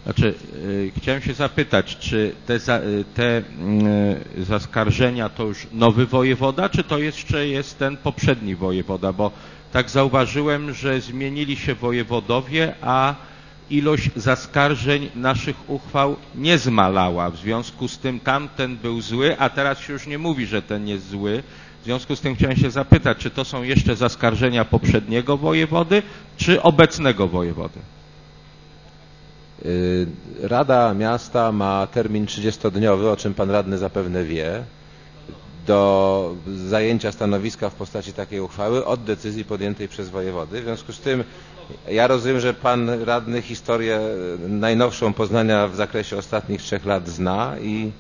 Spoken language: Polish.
Znaczy, chciałem się zapytać, czy te zaskarżenia to już nowy wojewoda, czy to jeszcze jest ten poprzedni wojewoda? Bo tak zauważyłem, że zmienili się wojewodowie, a ilość zaskarżeń naszych uchwał nie zmalała. W związku z tym tamten był zły, a teraz się już nie mówi, że ten jest zły. W związku z tym chciałem się zapytać, czy to są jeszcze zaskarżenia poprzedniego wojewody, czy obecnego wojewody? Rada Miasta ma termin 30-dniowy, o czym pan radny zapewne wie, do zajęcia stanowiska w postaci takiej uchwały od decyzji podjętej przez wojewody. W związku z tym ja rozumiem, że pan radny historię najnowszą Poznania w zakresie ostatnich 3 lat zna i